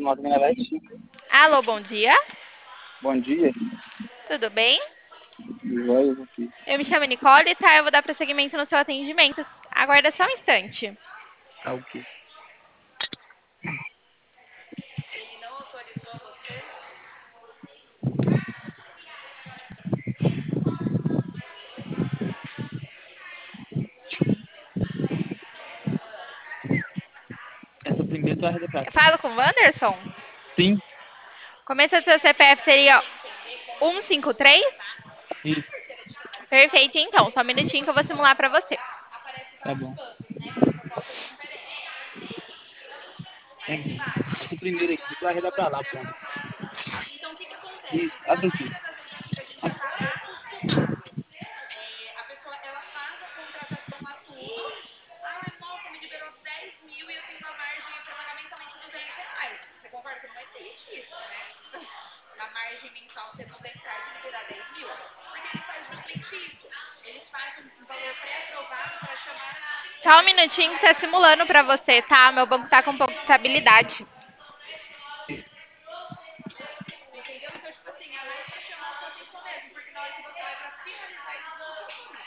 Moto Minas Gerais. Alô, bom dia. Bom dia. Tudo bem? Joia, aqui. Eu me chamo Nicole, tá? Eu vou dar prosseguimento no seu atendimento. Aguarda só um instante. Tá ok. Ele não autorizou você? Essa primeira tu vai arredar pra Eu cá. falo com o Wanderson? Sim. Começa do seu CPF seria 153? Isso. Perfeito, então. Só um minutinho que eu vou simular pra você. Tá bom. Essa primeira aqui tu vai arredar pra lá, pronto. Então, o que acontece? Isso. Essa aqui. Pra gente acabar com os comandos. A pessoa, ela faz a contratação lá tudo. Ah, nossa, me liberou 10 mil e eu tenho uma margem para pagamento somente de R$ 200. Você concorda que não existe isso, né? Na margem mensal ser R$ 200 e liberar 10 mil? Porque ele faz justamente isso. Eles fazem um valor pré-aprovado para chamar... Só um minutinho que tá simulando para você, tá? Meu banco tá com um pouco de estabilidade. Entendeu? Então, tipo assim, é mais pra chamar a sua atenção mesmo, porque na hora que você vai pra finalizar isso tudo,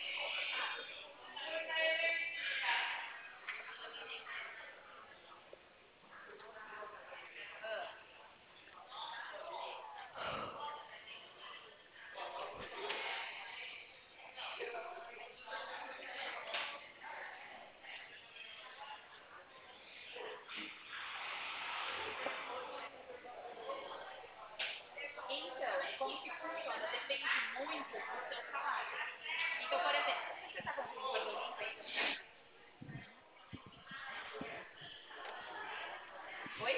então, como que funciona? Depende muito do seu salário. Então, por exemplo, você tá conseguindo fazer uma empresa, certo? Oi?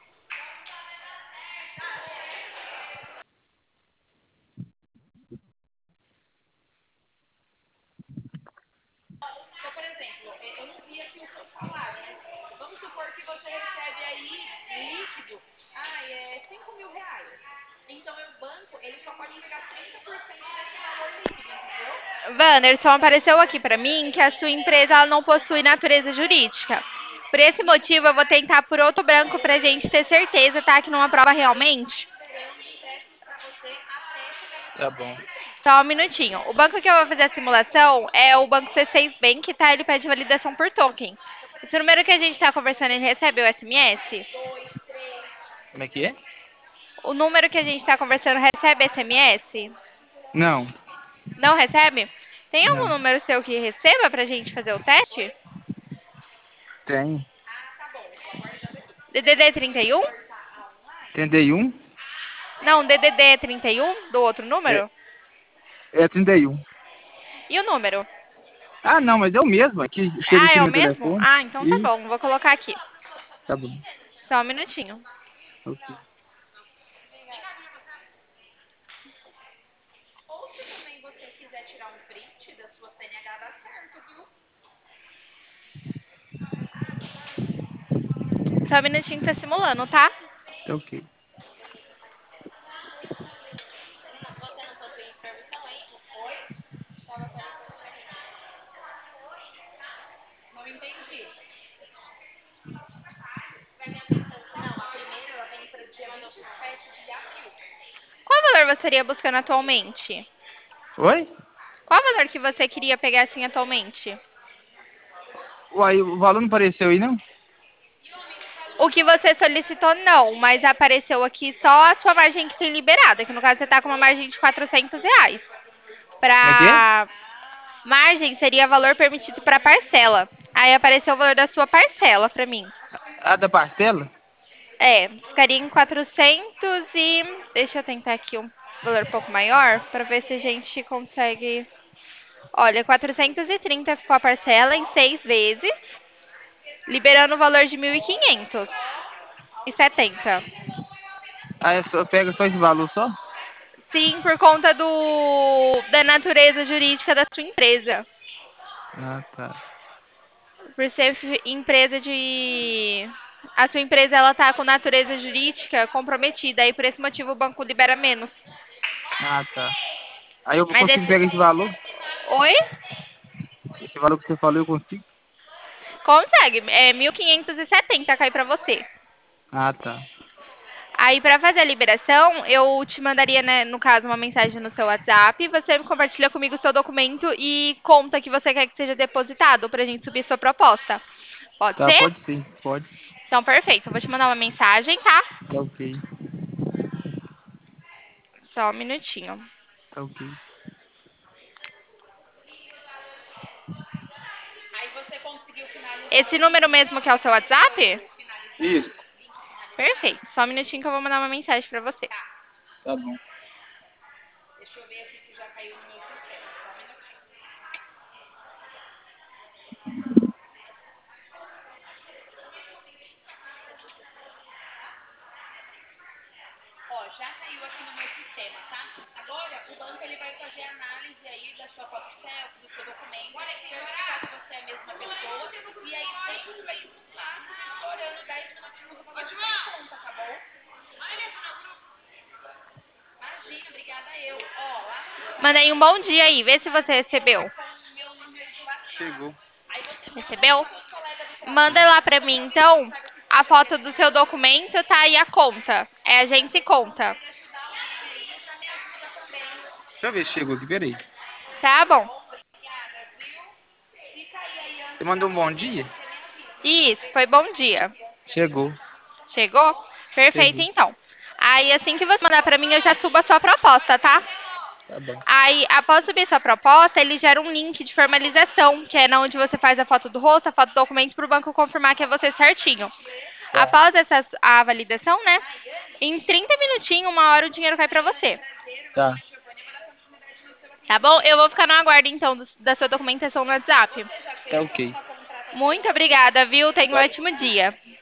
Então, por exemplo, eu não vi aqui o seu salário, mas vamos supor que você recebe aí líquido, é R$ 5.000. Então, o banco, ele só pode pegar 30% desse valor líquido, entendeu? Wanderson, apareceu aqui para mim que a sua empresa ela não possui natureza jurídica. Por esse motivo, eu vou tentar por outro banco para a gente ter certeza, tá? Que não aprova realmente. Tá bom. Só um minutinho. O banco que eu vou fazer a simulação é o banco C6 Bank, tá? Ele pede validação por token. Esse número que a gente está conversando, ele recebe o SMS? Como é que é? O número que a gente está conversando recebe SMS? Não. Não recebe? Tem algum Não. número seu que receba pra gente fazer o teste? Tem. DDD 31? 31? Não, DDD 31 do outro É, número? é 31. E o número? Ah, não, mas é o mesmo. Aqui chega Ah, aqui é no o meu mesmo? telefone. Ah, então tá E bom. Vou colocar aqui. tá bom. Só um minutinho. Ok. Ou se também você quiser tirar um print da sua CNH, dá certo, viu? Só um minutinho que tá simulando, tá? Tá ok. Você não possui permissão, hein? Oi? Tava aparecendo pra mim. Não entendi. Não, a primeira ela vem para dia 27 de abril. Qual valor você estaria buscando atualmente? Oi? Qual valor que você queria pegar assim atualmente? Uai, o valor não apareceu aí, não? O que você solicitou não, mas apareceu aqui só a sua margem que tem liberada, que no caso você tá com uma margem de R$ 400. Como é que é? Para margem seria valor permitido para parcela. Aí apareceu o valor da sua parcela para mim. A da parcela? Ficaria em 400 e... Deixa eu tentar aqui um valor um pouco maior para ver se a gente consegue... Olha, 430 ficou a parcela em 6 vezes, liberando o valor de 1.570. Ah, pega só esse valor só? Sim, por conta da natureza jurídica da sua empresa. Ah, tá. Por ser empresa de... A sua empresa, ela tá com natureza jurídica comprometida, e por esse motivo o banco libera menos. Ah, tá. Aí eu Mas consigo esse... pegar esse valor? Oi? Esse valor que você falou eu consigo? Consegue. É 1.570 cai pra você. Ah, tá. Aí, para fazer a liberação, eu te mandaria, né, no caso, uma mensagem no seu WhatsApp. Você compartilha comigo o seu documento e conta que você quer que seja depositado para a gente subir sua proposta. Pode Tá, ser? pode sim, pode. Então, perfeito. Eu vou te mandar uma mensagem, tá? Tá ok, Só um minutinho. tá ok. Aí você conseguiu finalizar Esse número mesmo que é o seu WhatsApp? Isso, Perfeito. Só um minutinho que eu vou mandar uma mensagem para você. tá bom. Deixa eu ver aqui se já caiu no meu sistema. Só um minutinho. Ó, já caiu aqui no meu sistema, tá? Agora, o banco ele vai fazer a análise aí da sua foto selfie, do seu documento, certificar que você é a mesma pessoa. E aí, dentro disso, tá? Estourando 10 minutinhos, o valor fica na conta, tá bom? Imagina, obrigada eu. Ó, lá no grupo Mandei um bom dia aí. Vê se você recebeu. com o meu número de WhatsApp. Chegou. Aí você manda para Recebeu? seus colegas do Manda trabalho. lá pra mim, então, a foto do seu documento, tá? E a conta. É agência e conta. Ajudar alguém aí, já me ajuda também. Deixa eu ver se chegou aqui, peraí. Tá bom. Obrigada, viu? Se cair aí Você antes da mandou um bom meia-noite, dia? você me avisa. Isso, foi bom dia. Chegou, Chegou? Perfeito, chegou. então. Aí, assim que você mandar pra mim, eu já subo a sua proposta, tá? Tá bom. Aí, após subir sua proposta, ele gera um link de formalização, que é na onde você faz a foto do rosto, a foto do documento, para o banco confirmar que é você certinho. Tá, Após a validação, né? Em 30 minutinhos, 1 hora, o dinheiro cai para você. tá, Tá bom? Eu vou ficar no aguardo, então, da sua documentação no WhatsApp. tá ok. Muito obrigada, viu? Tenha um Tá, ótimo dia.